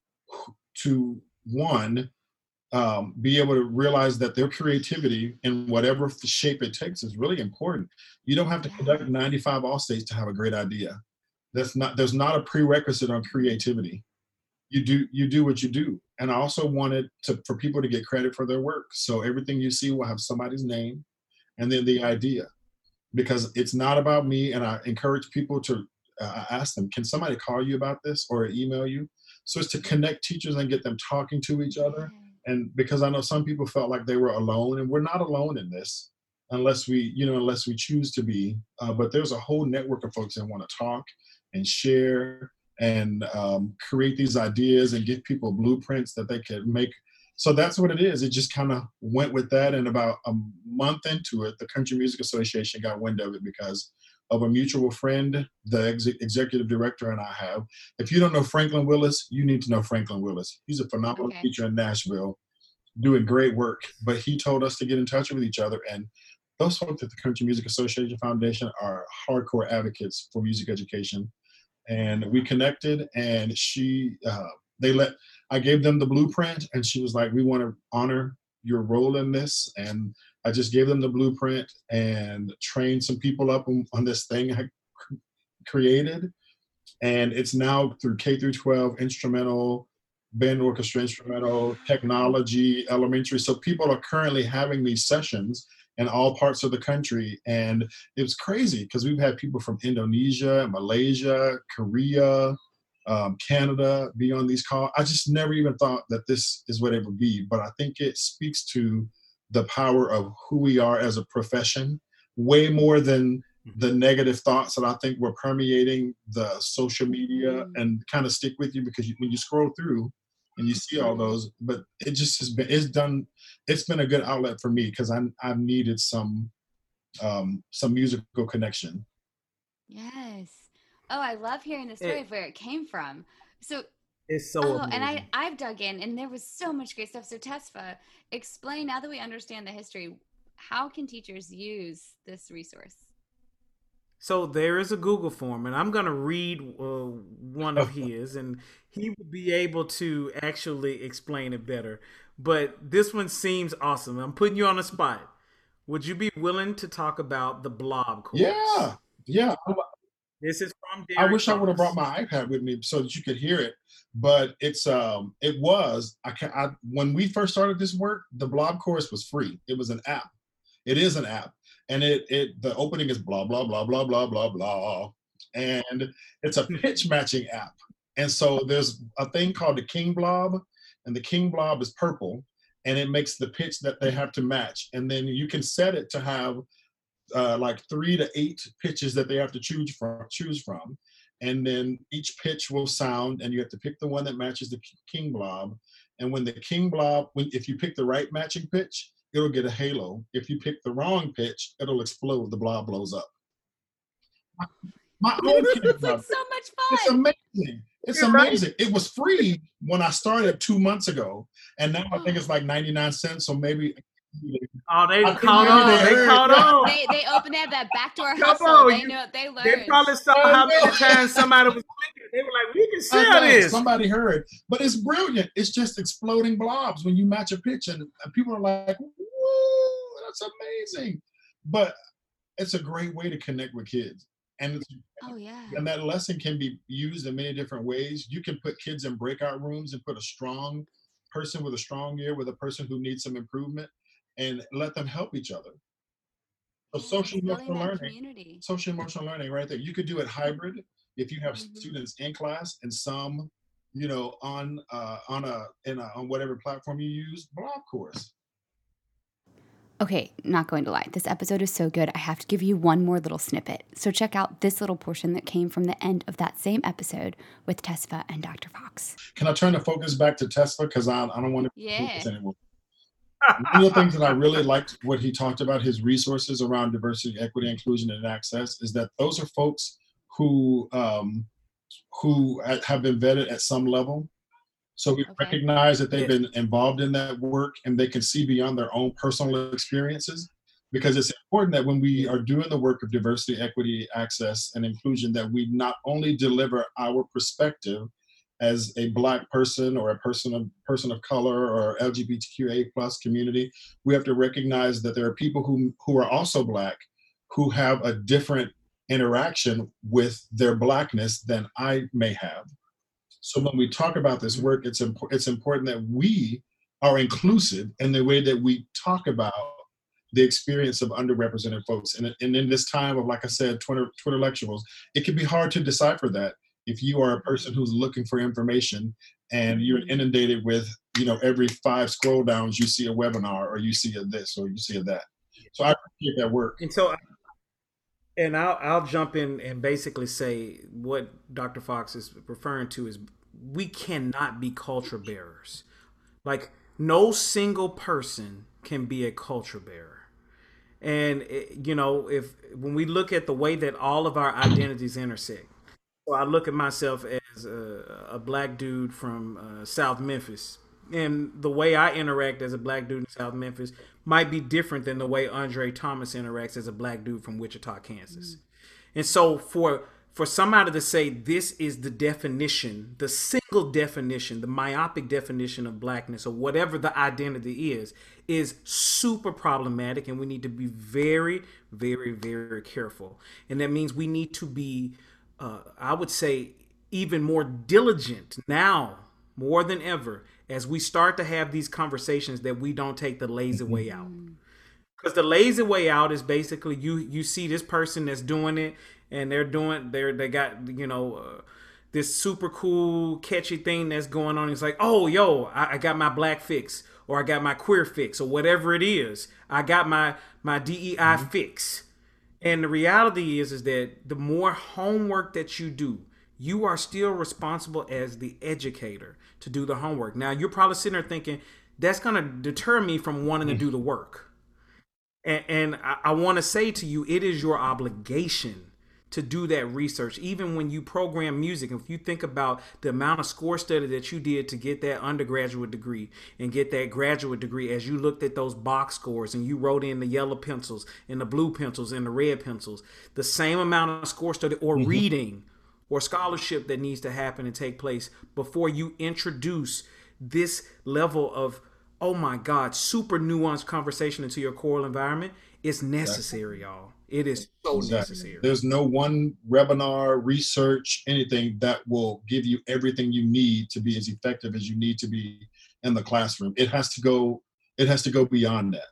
to, one, um, be able to realize that their creativity in whatever shape it takes is really important. You don't have to conduct ninety-five All-States to have a great idea. That's not, there's not a prerequisite on creativity. You do, you do what you do. And I also wanted to, for people to get credit for their work. So everything you see will have somebody's name and then the idea, because it's not about me. And I encourage people to uh, ask them, can somebody call you about this or email you? So it's to connect teachers and get them talking to each other. And because I know some people felt like they were alone, and we're not alone in this unless we, you know, unless we choose to be. Uh, but there's a whole network of folks that want to talk and share and um, create these ideas and give people blueprints that they can make. So that's what it is. It just kind of went with that. And about a month into it, the Country Music Association got wind of it because of a mutual friend, the ex- executive director and I have. If you don't know Franklin Willis, you need to know Franklin Willis. He's a phenomenal Okay. teacher in Nashville, doing great work. But he told us to get in touch with each other. And those folks at the Country Music Association Foundation are hardcore advocates for music education. And we connected, and she, uh, they let, I gave them the blueprint, and she was like, we want to honor your role in this. And I just gave them the blueprint and trained some people up on, on this thing I created. And it's now through K through twelve, instrumental, band orchestra, instrumental, technology, elementary. So people are currently having these sessions in all parts of the country. And it was crazy because we've had people from Indonesia, Malaysia, Korea, um, Canada be on these calls. I just never even thought that this is what it would be. But I think it speaks to the power of who we are as a profession, way more than the negative thoughts that I think were permeating the social media and kind of stick with you, because you, when you scroll through and you see all those, but it just has been, it's done, it's been a good outlet for me because I I've needed some, um, some musical connection. Yes. Oh, I love hearing the story It- of where it came from. So, It's so oh, amazing. and I, I've dug in, and there was so much great stuff. So, Tesfa, explain, now that we understand the history, how can teachers use this resource? So there is a Google form, and I'm going to read uh, one of his, and he will be able to actually explain it better. But this one seems awesome. I'm putting you on the spot. Would you be willing to talk about the blob course? Yeah, yeah. This is from I Derek wish I would have Fox. brought my iPad with me so that you could hear it. But it's um, it was I can I when we first started this work, the Blob course was free. It was an app. It is an app, and it it the opening is blah blah blah blah blah blah blah, and it's a pitch matching app. And so there's a thing called the King Blob, and the King Blob is purple, and it makes the pitch that they have to match. And then you can set it to have uh, like three to eight pitches that they have to choose from, choose from. And then each pitch will sound, and you have to pick the one that matches the king blob. And when the king blob, when if you pick the right matching pitch, it'll get a halo. If you pick the wrong pitch, it'll explode. The blob blows up. My, my own king blob. It's so much fun. It's amazing. It's You're amazing. Right. It was free when I started two months ago, and now I think it's like ninety-nine cents. So maybe. Oh, they caught on. They, they caught on. They they open they have that backdoor Come hustle. on, They you- know they learned. They probably saw how many times somebody was clicking. They were like, "We can I sell know, this." somebody heard, but it's brilliant. It's just exploding blobs when you match a pitch, and, and people are like, "Whoa, that's amazing!" But it's a great way to connect with kids, and it's, Oh yeah. and that lesson can be used in many different ways. You can put kids in breakout rooms and put a strong person with a strong ear with a person who needs some improvement, and let them help each other. So Yeah, social it's building emotional that learning, community. social emotional learning, right there. You could do it hybrid if you have Mhm. students in class and some, you know, on uh, on a in a, on whatever platform you use, blog course. Okay, not going to lie. This episode is so good. I have to give you one more little snippet. So check out this little portion that came from the end of that same episode with Tesfa and Doctor Fox. Can I turn the focus back to Tesla because I I don't want to Yeah. focus anymore. One of the things that I really liked what he talked about, his resources around diversity, equity, inclusion, and access, is that those are folks who um, who have been vetted at some level. So we Okay. recognize that they've Yes. been involved in that work and they can see beyond their own personal experiences, because it's important that when we are doing the work of diversity, equity, access, and inclusion, that we not only deliver our perspective as a Black person or a person of person of color or L G B T Q A plus community, we have to recognize that there are people who who are also Black who have a different interaction with their Blackness than I may have. So when we talk about this work, it's impo- it's important that we are inclusive in the way that we talk about the experience of underrepresented folks. And, and in this time of, like I said, Twitter Twitter lecturals, it can be hard to decipher that if you are a person who's looking for information and you're inundated with, you know, every five scroll downs you see a webinar or you see a this or you see a that. So I appreciate that work. And so, and I'll I'll jump in and basically say what Doctor Fox is referring to is we cannot be culture bearers. Like no single person can be a culture bearer. And it, you know, if when we look at the way that all of our identities intersect, so I look at myself as a, a Black dude from uh, South Memphis, and the way I interact as a Black dude in South Memphis might be different than the way Andre Thomas interacts as a Black dude from Wichita, Kansas. Mm. And so for for somebody to say this is the definition, the single definition, the myopic definition of Blackness or whatever the identity is, is super problematic, and we need to be very, very, very careful. And that means we need to be, uh, I would say, even more diligent now, more than ever, as we start to have these conversations, that we don't take the lazy way out. Because the lazy way out is basically you you see this person that's doing it, and they're doing they're they got you know uh, this super cool catchy thing that's going on. It's like, oh yo, I, I got my Black fix, or I got my queer fix, or whatever it is. I got my my D E I mm-hmm. fix. And the reality is is that the more homework that you do, you are still responsible as the educator to do the homework. Now you're probably sitting there thinking that's going to deter me from wanting to do the work. And, and I, I want to say to you, it is your obligation to do that research. Even when you program music, if you think about the amount of score study that you did to get that undergraduate degree and get that graduate degree, as you looked at those box scores and you wrote in the yellow pencils and the blue pencils and the red pencils, the same amount of score study or mm-hmm. reading or scholarship that needs to happen and take place before you introduce this level of, oh my God, super nuanced conversation into your choral environment. It's necessary, exactly. y'all. It is so exactly. necessary. There's no one webinar, research, anything that will give you everything you need to be as effective as you need to be in the classroom. It has to go, it has to go beyond that.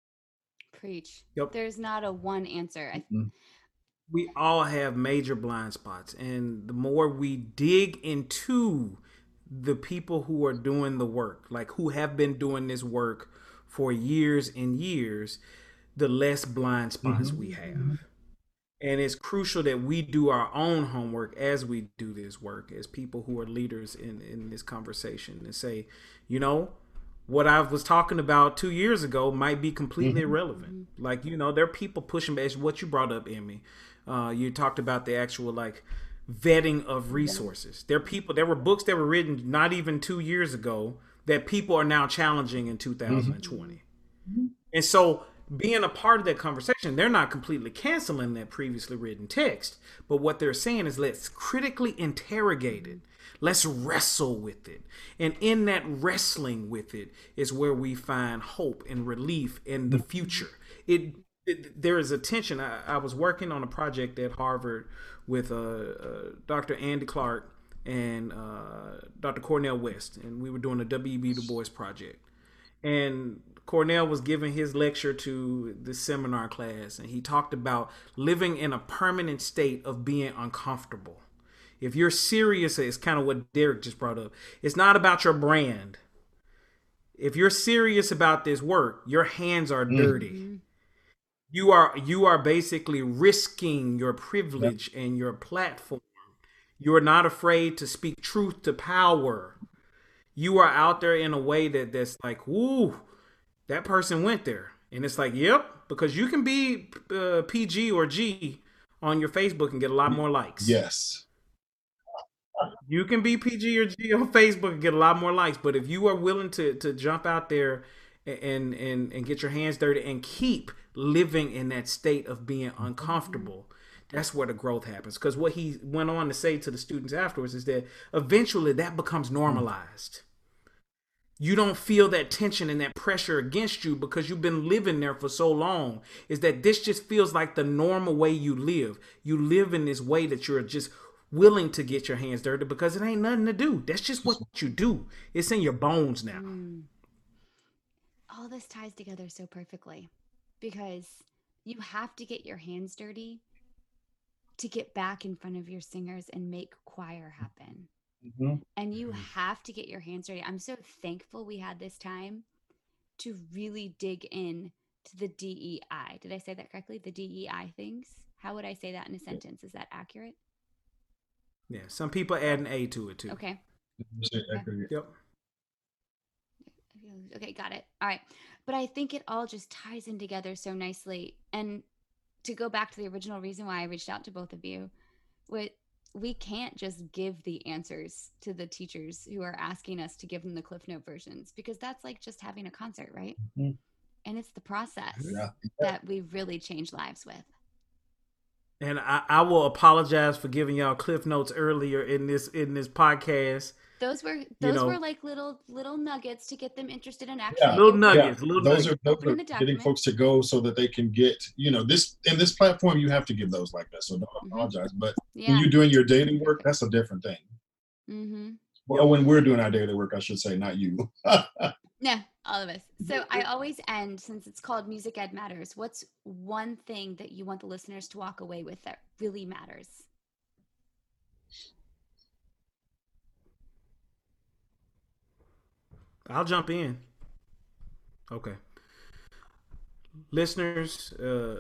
Preach. Yep. There's not a one answer. Mm-hmm. We all have major blind spots, and the more we dig into the people who are doing the work, like who have been doing this work for years and years, the less blind spots Mhm. we have. And it's crucial that we do our own homework as we do this work, as people who are leaders in, in this conversation, and say, you know, what I was talking about two years ago might be completely Mhm. irrelevant. Like, you know, there are people pushing back. What you brought up, Emmy, uh, you talked about the actual like vetting of resources. There are people, there were books that were written not even two years ago that people are now challenging in two thousand twenty. And so being a part of that conversation, they're not completely canceling that previously written text, but what they're saying is let's critically interrogate it. Let's wrestle with it. And in that wrestling with it is where we find hope and relief in the future. It, it there is a tension. I, I was working on a project at Harvard with uh, uh, Doctor Andy Clark and uh, Doctor Cornel West, and we were doing a W E B Du Bois project. And Cornell was giving his lecture to the seminar class, and he talked about living in a permanent state of being uncomfortable. If you're serious, it's kind of what Derek just brought up. It's not about your brand. If you're serious about this work, your hands are dirty. Mm-hmm. You are you are basically risking your privilege yep. and your platform. You are not afraid to speak truth to power. You are out there in a way that that's like, ooh, that person went there. And it's like, yep, because you can be uh, P G or G on your Facebook and get a lot more likes. Yes. You can be P G or G on Facebook and get a lot more likes. But if you are willing to to jump out there and and and get your hands dirty and keep living in that state of being uncomfortable, that's where the growth happens. Because what he went on to say to the students afterwards is that eventually that becomes normalized. You don't feel that tension and that pressure against you because you've been living there for so long. Is that this just feels like the normal way you live. You live in this way that you're just willing to get your hands dirty because it ain't nothing to do. That's just what you do. It's in your bones now. Mm. All this ties together so perfectly because you have to get your hands dirty to get back in front of your singers and make choir happen. Mm-hmm. And you have to get your hands dirty. I'm so thankful we had this time to really dig in to the D E I. Did I say that correctly? The D E I things? How would I say that in a sentence? Is that accurate? Yeah, some people add an A to it too. Okay. Okay. Yep. Okay, got it. All right. But I think it all just ties in together so nicely. And to go back to the original reason why I reached out to both of you, what we can't just give the answers to the teachers who are asking us to give them the Cliff Note versions because that's like just having a concert, right? Mm-hmm. And it's the process yeah. Yeah. that we really change lives with. And I, I will apologize for giving y'all Cliff Notes earlier in this in this podcast. Those were those you know, were like little little nuggets to get them interested in actually. Yeah, little nuggets, yeah. little those nuggets. are those are getting folks to go so that they can get, you know, this in this platform you have to give those like that. So don't mm-hmm. apologize. But yeah. when you're doing your daily work, that's a different thing. Mm-hmm. Well, when we're doing our daily work, I should say, not you. Yeah, all of us. So I always end, since it's called Music Ed Matters, what's one thing that you want the listeners to walk away with that really matters? I'll jump in. Okay. Listeners, uh,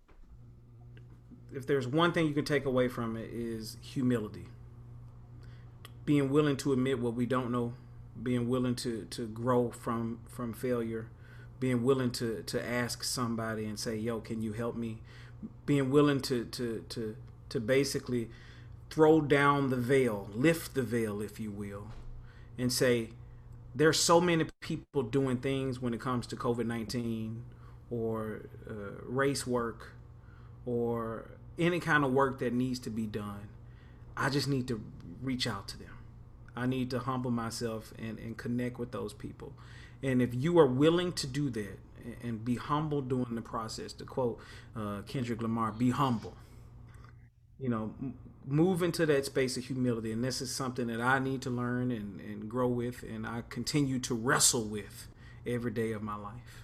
if there's one thing you can take away from it is humility. Being willing to admit what we don't know, being willing to, to grow from, from failure, being willing to, to ask somebody and say, yo, can you help me? Being willing to, to, to, to basically throw down the veil, lift the veil, if you will, and say, there's so many people doing things when it comes to COVID nineteen or uh, race work or any kind of work that needs to be done. I just need to reach out to them. I need to humble myself and, and connect with those people. And if you are willing to do that and be humble during the process, to quote uh, Kendrick Lamar, be humble. You know, move into that space of humility. And this is something that I need to learn and, and grow with, and I continue to wrestle with every day of my life.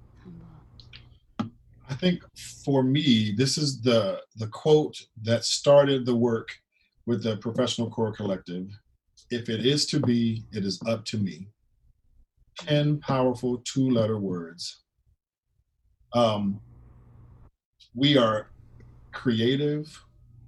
I think for me, this is the the quote that started the work with the Professional Choral Collective. If it is to be, it is up to me. ten powerful two-letter words. Um, we are creative.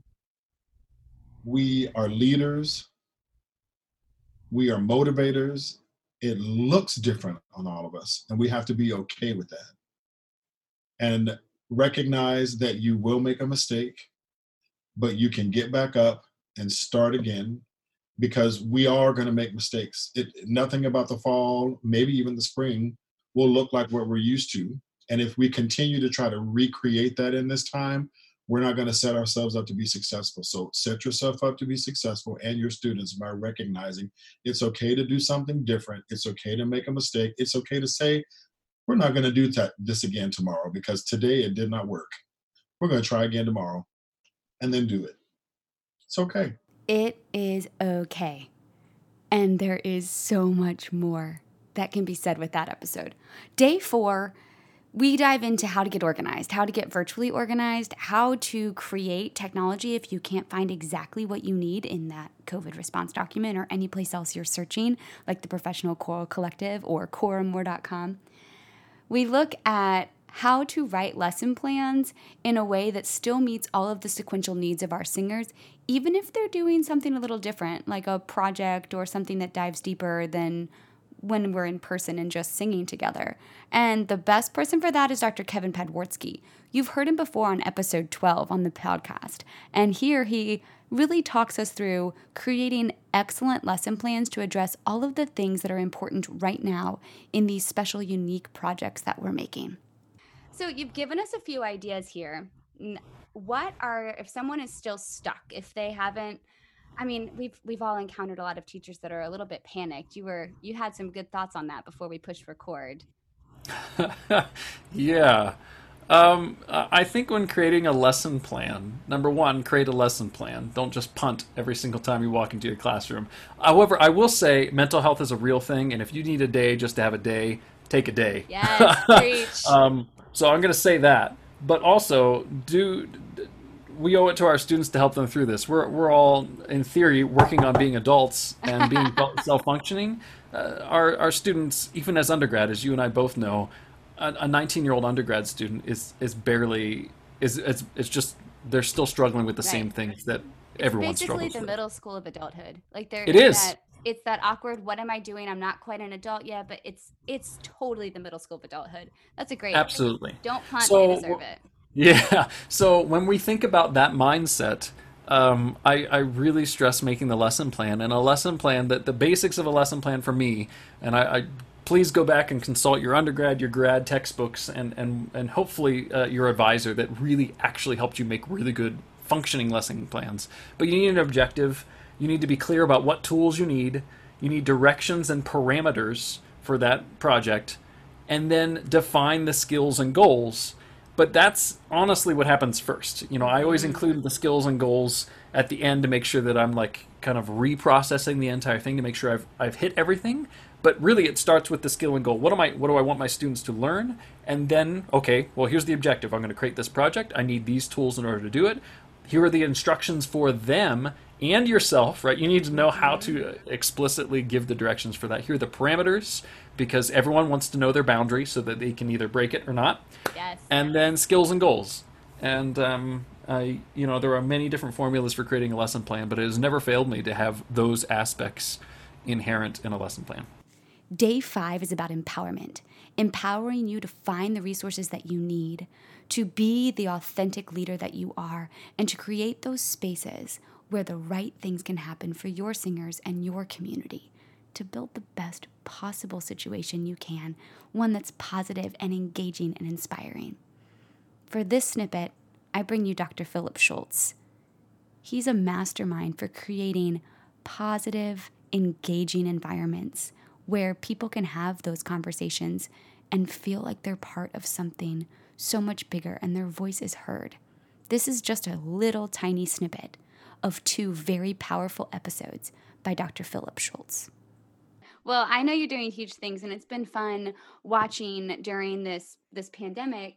We are leaders. We are motivators. It looks different on all of us, and we have to be okay with that. And recognize that you will make a mistake, but you can get back up and start again, because we are going to make mistakes. It, nothing about the fall, maybe even the spring, will look like what we're used to. And if we continue to try to recreate that in this time, we're not going to set ourselves up to be successful. So set yourself up to be successful, and your students, by recognizing it's okay to do something different. It's okay to make a mistake. It's okay to say, we're not going to do that, this again tomorrow, because today it did not work. We're going to try again tomorrow, and then do it. It's okay. It is okay. And there is so much more that can be said with that episode. Day four, we dive into how to get organized, how to get virtually organized, how to create technology if you can't find exactly what you need in that COVID response document or any place else you're searching, like the Professional Choral Collective or choramore dot com. We look at how to write lesson plans in a way that still meets all of the sequential needs of our singers, even if they're doing something a little different, like a project or something that dives deeper than when we're in person and just singing together. And the best person for that is Doctor Kevin Podwarski. You've heard him before on episode twelve on the podcast. And here he really talks us through creating excellent lesson plans to address all of the things that are important right now in these special, unique projects that we're making. So you've given us a few ideas here. What are, if someone is still stuck, if they haven't, I mean, we've we've all encountered a lot of teachers that are a little bit panicked. You were you had some good thoughts on that before we pushed record. Yeah. Um, I think when creating a lesson plan, number one, create a lesson plan. Don't just punt every single time you walk into your classroom. However, I will say mental health is a real thing, and if you need a day just to have a day, take a day. Yes, preach. um, so I'm going to say that. But also, do we owe it to our students to help them through this. We're we're all, in theory, working on being adults and being self-functioning. Uh, our our students, even as undergrad, as you and I both know, a nineteen-year-old undergrad student is is barely is it's it's just they're still struggling with the Right. same things that It's everyone basically struggles the with. middle school of adulthood. Like there It is. That, it's that awkward, what am I doing? I'm not quite an adult yet, but it's it's totally the middle school of adulthood. That's a great Absolutely. Don't punt, So, they deserve it. Yeah. So when we think about that mindset, um, I, I really stress making the lesson plan, and a lesson plan that the basics of a lesson plan for me, and I, I please go back and consult your undergrad, your grad textbooks, and and and hopefully uh, your advisor that really actually helped you make really good functioning lesson plans. But you need an objective. You need to be clear about what tools you need. You need directions and parameters for that project, and then define the skills and goals. But that's honestly what happens first. You know, I always include the skills and goals at the end to make sure that I'm like kind of reprocessing the entire thing to make sure I've I've hit everything. But really, it starts with the skill and goal. What am I? What do I want my students to learn? And then, okay, well, here's the objective. I'm going to create this project. I need these tools in order to do it. Here are the instructions for them and yourself, right? You need to know how to explicitly give the directions for that. Here are the parameters, because everyone wants to know their boundary so that they can either break it or not. Yes. And then skills and goals. And, um, I, you know, there are many different formulas for creating a lesson plan, but it has never failed me to have those aspects inherent in a lesson plan. Day five is about empowerment, empowering you to find the resources that you need, to be the authentic leader that you are, and to create those spaces where the right things can happen for your singers and your community, to build the best possible situation you can, one that's positive and engaging and inspiring. For this snippet, I bring you Doctor Philip Schultz. He's a mastermind for creating positive, engaging environments where people can have those conversations and feel like they're part of something so much bigger and their voice is heard. This is just a little tiny snippet of two very powerful episodes by Doctor Philip Schultz. Well, I know you're doing huge things, and it's been fun watching during this this pandemic.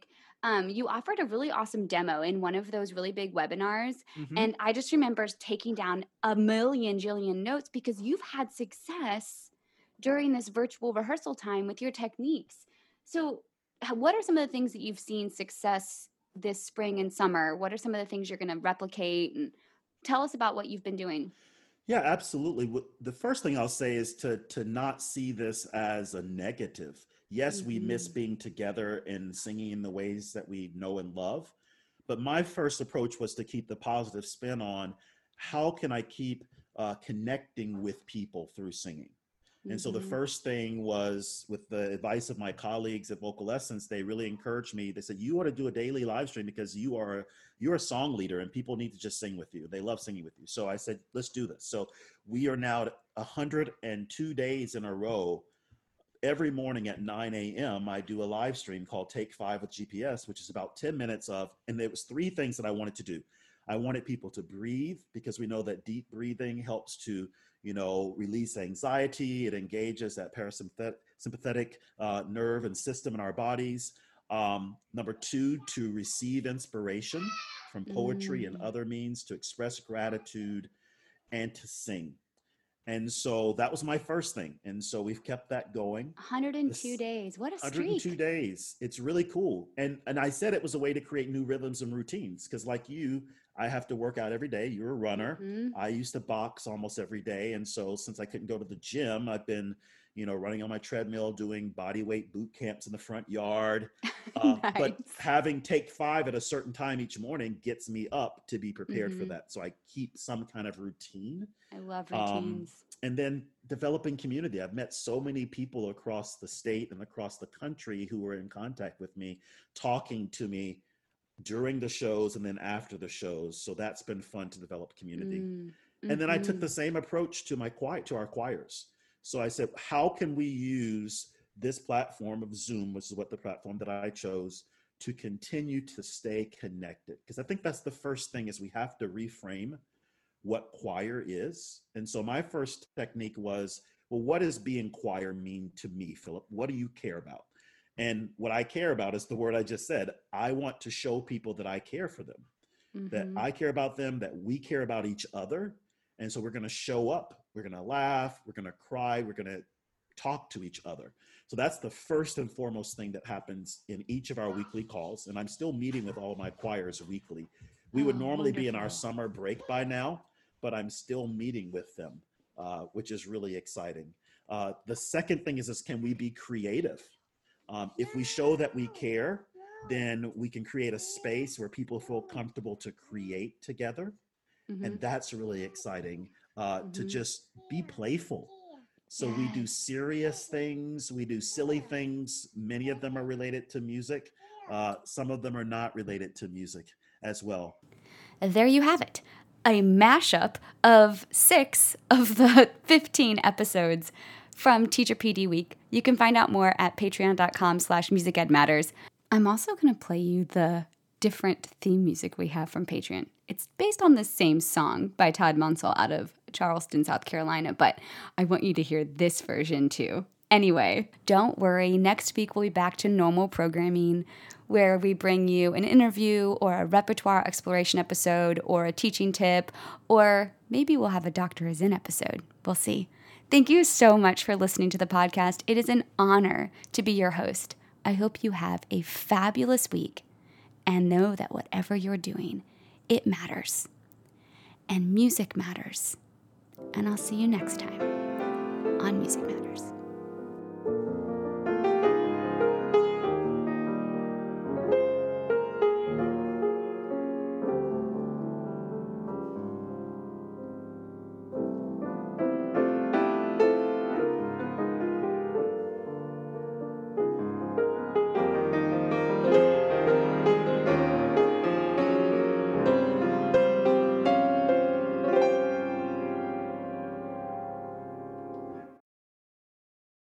Um, you offered a really awesome demo in one of those really big webinars. Mhm. And I just remember taking down a million jillion notes because you've had success during this virtual rehearsal time with your techniques. So h- what are some of the things that you've seen success this spring and summer? What are some of the things you're going to replicate? And tell us about what you've been doing. Yeah, absolutely. What- The first thing I'll say is to to not see this as a negative. Yes, we miss Mhm. being together and singing in the ways that we know and love. But my first approach was to keep the positive spin on how can I keep uh, connecting with people through singing. And so the Mhm. first thing was, with the advice of my colleagues at Vocal Essence, they really encouraged me. They said, you ought to do a daily live stream because you are you're a song leader and people need to just sing with you. They love singing with you. So I said, let's do this. So we are now at one hundred two days in a row. Every morning at nine a.m. I do a live stream called Take Five with G P S, which is about ten minutes of, and there was three things that I wanted to do. I wanted people to breathe because we know that deep breathing helps to, you know, release anxiety. It engages that parasympathetic sympathetic uh, nerve and system in our bodies. Um, number two, to receive inspiration from poetry and Mm. other means, to express gratitude and to sing. And so that was my first thing. And so we've kept that going. one hundred two This days. What a one hundred two streak. days. It's really cool. And and I said it was a way to create new rhythms and routines because, like you, I have to work out every day. You're a runner. Mhm. I used to box almost every day. And so since I couldn't go to the gym, I've been, you know, running on my treadmill, doing body weight boot camps in the front yard. Uh, But Nice. having Take Five at a certain time each morning gets me up to be prepared for Mhm. that. So I keep some kind of routine. I love Um, routines. and then developing community. I've met so many people across the state and across the country who were in contact with me, talking to me during the shows and then after the shows. So that's been fun to develop community. Mm. And then I took Mhm. the same approach to my choir, to our choirs. So I said, how can we use this platform of Zoom, which is what the platform that I chose, to continue to stay connected? Because I think that's the first thing, is we have to reframe what choir is. And so my first technique was, well, what does being choir mean to me, Philip? What do you care about? And what I care about is the word I just said. I want to show people that I care for them, that Mhm. I care about them, that we care about each other. And so we're going to show up, we're going to laugh, we're going to cry, we're going to talk to each other. So that's the first and foremost thing that happens in each of our weekly calls. And I'm still meeting with all of my choirs weekly. We would Oh, normally be in our wonderful. summer break by now, but I'm still meeting with them, uh, which is really exciting. Uh, the second thing is, is can we be creative? Um, if we show that we care, then we can create a space where people feel comfortable to create together. Mhm. And that's really exciting, uh, to Mhm. just be playful. So we do Yes. serious things, we do silly things. Many of them are related to music. Uh, some of them are not related to music as well. There you have it. A mashup of six of the fifteen episodes from Teacher P D Week. You can find out more at patreon.com slash musicedmatters. I'm also going to play you the different theme music we have from Patreon. It's based on the same song by Todd Munsell out of Charleston, South Carolina, but I want you to hear this version too. Anyway, don't worry. Next week, we'll be back to normal programming where we bring you an interview or a repertoire exploration episode or a teaching tip, or maybe we'll have a Doctor Is In episode. We'll see. Thank you so much for listening to the podcast. It is an honor to be your host. I hope you have a fabulous week and know that whatever you're doing, it matters. And music matters. And I'll see you next time on Music Matters.